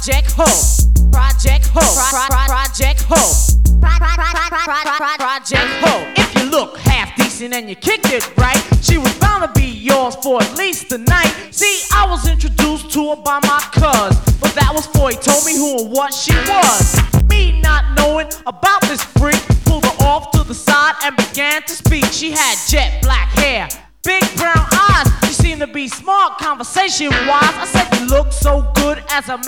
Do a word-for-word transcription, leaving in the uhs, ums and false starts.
Project Hope, Project Hope, Pro- Pro- Project Hope, Pro- Pro- Pro- Pro- Pro- Pro- Project Hope. If you look half decent and you kicked it right, she was bound to be yours for at least a night. See, I was introduced to her by my cuz, but that was before he told me who and what she was. Me not knowing about this freak, pulled her off to the side and began to speak. She had jet black hair, big brown eyes. She seemed to be smart conversation-wise. I said, you look so good as a